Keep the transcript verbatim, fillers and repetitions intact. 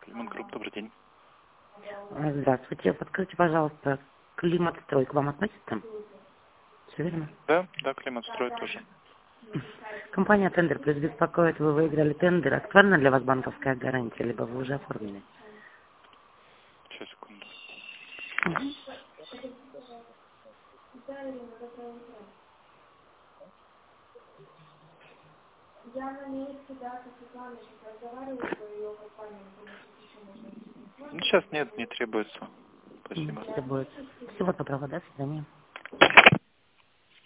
Климат Групп, добрый день. Здравствуйте. Подскажите, пожалуйста, Климатстрой к вам относится? Все верно? Да, да, Климатстрой тоже. Компания Тендер Плюс беспокоит. Вы выиграли тендер. Актуальна для вас банковская гарантия, либо вы уже оформили? Сейчас, секунду. Мгм. Ну, сейчас нет, не требуется. Не Спасибо. требуется. Всего доброго. До свидания.